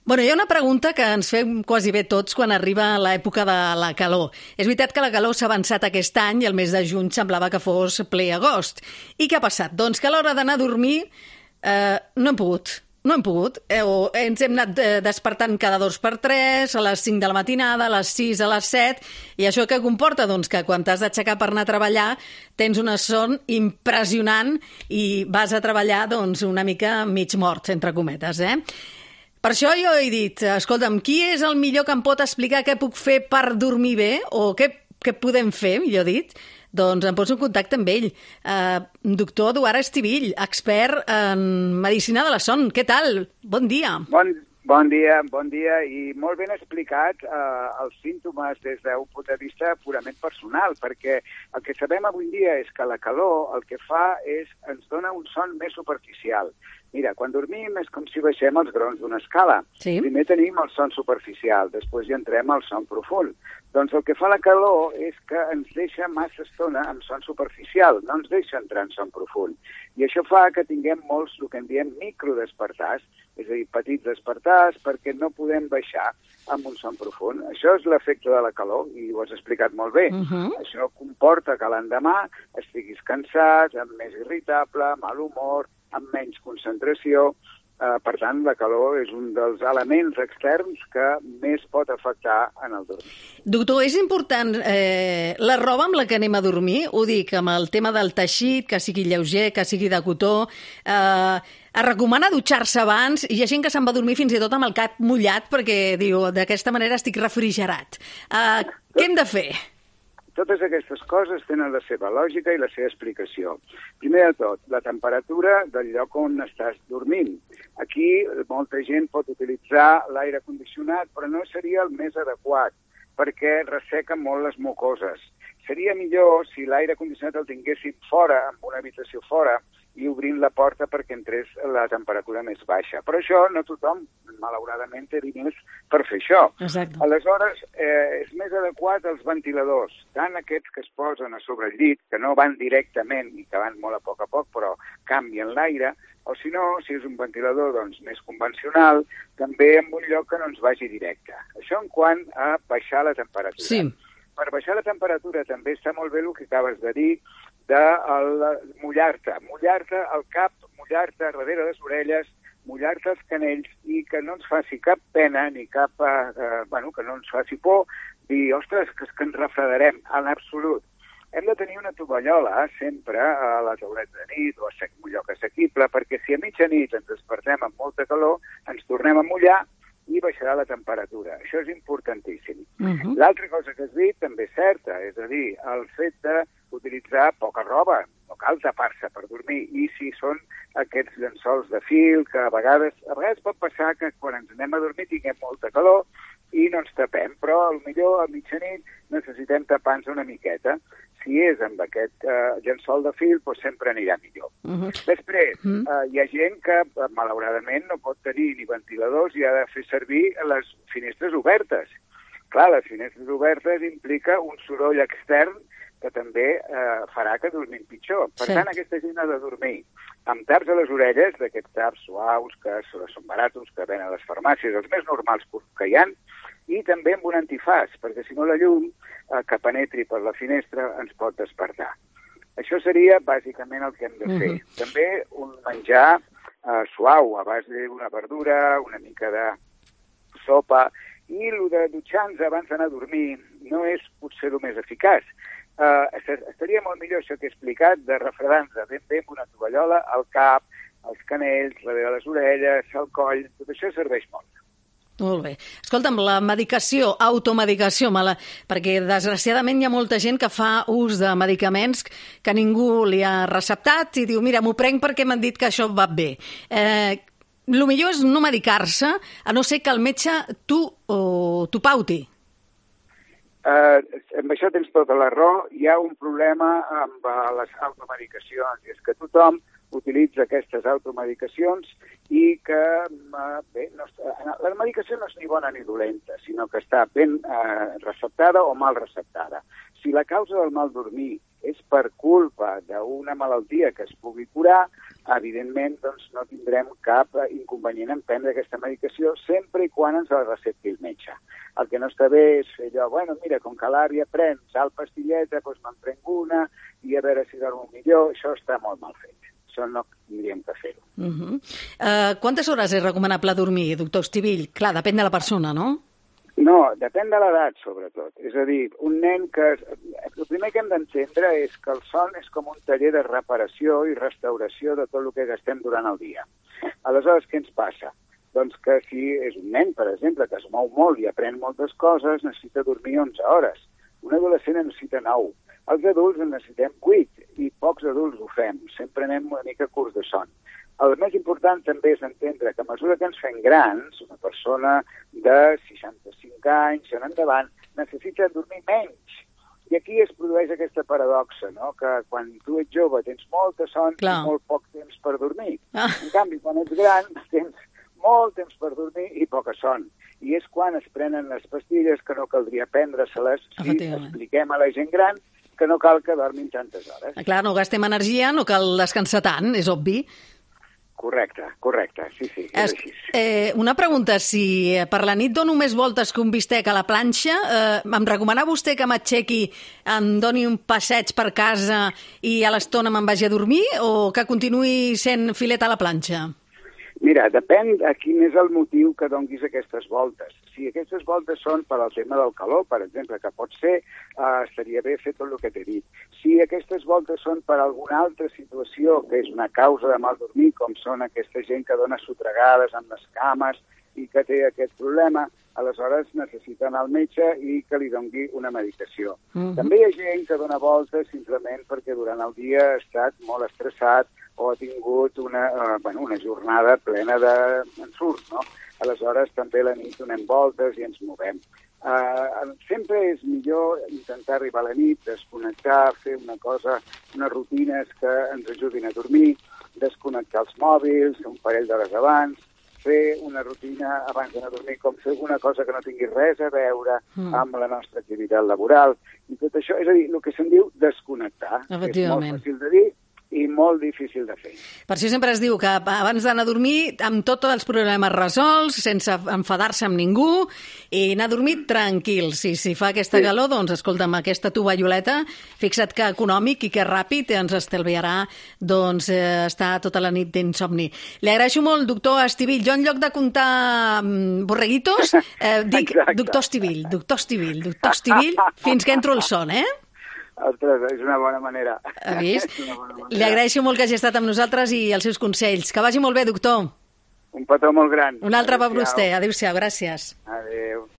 Bueno, hi ha una pregunta que ens fem quasi bé tots quan arriba l'època de la calor. És veritat que la calor s'ha avançat aquest any i el mes de juny semblava que fos ple agost. I què ha passat? Doncs que a l'hora d'anar a dormir no hem pogut. Ens hem anat despertant cada 2 per 3, a les 5 de la matinada, a les 6, a les 7, i això què comporta? Doncs que quan t'has d'aixecar per anar a treballar tens una son impressionant i vas a treballar doncs, una mica mig mort, entre cometes, Per això jo he dit, escolta'm, qui és el millor que em pot explicar què puc fer per dormir bé o què podem fer, millor dit? Doncs em poso en contacte amb ell. Doctor Eduard Estivill, expert en medicina de la son. Què tal? Bon dia. Bon dia i molt ben explicat els símptomes des d'un punt de vista purament personal, perquè el que sabem avui dia és que la calor el que fa és ens dona un son més superficial. Mira, quan dormim és com si baixem els grons d'una escala. Sí. Primer tenim el son superficial, després hi entrem al son profund. Doncs el que fa la calor és que ens deixa massa estona en son superficial, no ens deixa entrar en son profund. I això fa que tinguem molts, el que en diem, microdespertars, és a dir, petits despertars, perquè no podem baixar amb un son profund. Això és l'efecte de la calor, i ho has explicat molt bé. Això comporta que l'endemà estiguis cansat, més irritable, mal humor, amb menys concentració. Per tant, la calor és un dels elements externs que més pot afectar en el dormir. Doctor, és important la roba amb la que anem a dormir? Ho dic, amb el tema del teixit, que sigui lleuger, que sigui de cotó. Es recomana dutxar-se abans, i hi ha gent que se'n va a dormir fins i tot amb el cap mullat perquè diu, d'aquesta manera estic refrigerat. Què hem de fer? Totes aquestes coses tenen la seva lògica i la seva explicació. Primer de tot, la temperatura del lloc on estàs dormint. Aquí molta gent pot utilitzar l'aire condicionat, però no seria el més adequat, perquè resseca molt les mucoses. Seria millor si l'aire condicionat el tinguéssim fora, en una habitació fora, i obrint la porta perquè entrés la temperatura més baixa. Però això no tothom, malauradament, té diners per fer això. Exacte. Aleshores, és més adequat els ventiladors, tant aquests que es posen a sobre el llit, que no van directament i que van molt a poc, però canvien l'aire, o si no, si és un ventilador doncs, més convencional, també en un lloc que no ens vagi directe. Això en quant a baixar la temperatura. Sí. Per baixar la temperatura també està molt bé el que acabes de dir, de mullar-te el cap, mullar-te darrere les orelles, mullar-te els canells i que no ens faci cap pena ni cap, que no ens faci por dir, ostres, que ens refredarem, en absolut. Hem de tenir una tovallola sempre a la tauleta de nit o a un lloc assequible, perquè si a mitjanit ens despertem amb molta calor, ens tornem a mullar i baixarà la temperatura. Això és importantíssim. L'altra cosa que has dit també és certa, és a dir, el fet d'utilitzar poca roba, no cal tapar-se per dormir, i si són aquests llençols de fil, que a vegades pot passar que quan ens anem a dormir tinguem molta calor i no ens tapem, però potser a mitjanit necessitem tapar-nos una miqueta. Si és amb aquest llençol de fil, doncs sempre anirà millor. Després, hi ha gent que, malauradament, no pot tenir ni ventiladors i ha de fer servir les finestres obertes. Clar, les finestres obertes implica un soroll extern que també farà que dormim pitjor. Per tant, aquesta gent ha de dormir amb taps a les orelles, d'aquests taps suaus, que són baratos, que venen a les farmàcies, els més normals que hi ha, i també amb un antifàs, perquè si no la llum que penetri per la finestra ens pot despertar. Això seria bàsicament el que hem de fer. També un menjar suau, a base d'una verdura, una mica de sopa, i el de dutxar-nos abans d'anar a dormir no és potser el més eficaç. Estaria molt millor això que he explicat, de refredar-nos ben bé amb una tovallola al cap, als canells, darrere les orelles, al coll, tot això serveix molt. Molt bé. Escolta'm, la medicació, automedicació, perquè desgraciadament hi ha molta gent que fa ús de medicaments que ningú li ha receptat i diu, mira, m'ho prenc perquè m'han dit que això va bé. El millor és no medicar-se, a no ser que el metge t'ho pauti. Amb això tens tota la raó. Hi ha un problema amb les automedicacions, i és que tothom utilitza aquestes automedicacions i que, bé, la medicació no és ni bona ni dolenta, sinó que està ben receptada o mal receptada. Si la causa del mal dormir és per culpa d'una malaltia que es pugui curar, evidentment doncs, no tindrem cap inconvenient en prendre aquesta medicació sempre i quan ens la recepti el metge. El que no està bé és fer allò, bueno, mira, com que l'àvia pren sal pastilleta, doncs me'n prenc una i a veure si dormo millor. Això està molt mal fet. Això no tindríem que fer-ho. Quantes hores és recomanable dormir, doctor Estivill? Clar, depèn de la persona, no? No, depèn de l'edat, sobretot. És a dir, un nen que... El primer que hem d'entendre és que el son és com un taller de reparació i restauració de tot el que gastem durant el dia. Aleshores, què ens passa? Doncs que si és un nen, per exemple, que es mou molt i aprèn moltes coses, necessita dormir 11 hores. Un adolescent en necessita 9. Els adults en necessitem 8, i pocs adults ho fem. Sempre anem una mica curts de son. El més important també és entendre que a mesura que ens fem grans, una persona de 65 anys en endavant necessita dormir menys. I aquí es produeix aquesta paradoxa, no? Que quan tu ets jove tens molta son i molt poc temps per dormir. En canvi, quan ets gran tens molt temps per dormir i poca son. I és quan es prenen les pastilles que no caldria prendre-se-les si expliquem a la gent gran que no cal que dormin tantes hores. Clar, no gastem energia, no cal descansar tant, és obvi. Correcte, sí, és així. Una pregunta, si per la nit dono més voltes que un bistec a la planxa, em recomana vostè que m'aixequi, em doni un passeig per casa i a l'estona me'n vagi a dormir o que continuï sent filet a la planxa? Mira, depèn a quin és el motiu que donguis aquestes voltes. Si aquestes voltes són per al tema del calor, per exemple, que pot ser, estaria bé fer tot el que t'he dit. Si aquestes voltes són per alguna altra situació, que és una causa de mal dormir, com són aquesta gent que dona sotregades amb les cames i que té aquest problema, aleshores necessiten al metge i que li doni una medicació. També hi ha gent que dona voltes simplement perquè durant el dia ha estat molt estressat o ha tingut una jornada plena d'ensurts, no? Aleshores també a la nit donem voltes i ens movem. Sempre és millor intentar arribar a la nit, desconnectar, fer unes rutines que ens ajudin a dormir, desconnectar els mòbils un parell d'hores abans, fer una rutina abans d'anar a dormir, com fer alguna cosa que no tingui res a veure amb la nostra activitat laboral. I tot això, és a dir, el que se'n diu desconnectar. És molt fàcil de dir i molt difícil de fer. Per això sempre es diu que abans d'anar a dormir, amb tots els problemes resolts, sense enfadar-se amb ningú, i anar a dormir tranquil. Si fa aquesta calor, doncs, escolta'm, aquesta tovalloleta, fixa't que econòmic i que ràpid ens estalviarà estar tota la nit d'insomni. Li agraeixo molt, doctor Estivill. Jo, en lloc de comptar borreguitos, dic doctor Estivill, fins que entro el son, Ostres, és una bona manera. Ha vist? Li agraeixo molt que hagi estat amb nosaltres i els seus consells. Que vagi molt bé, doctor. Un petó molt gran. Un altre per vostè. Adéu-siau, gràcies.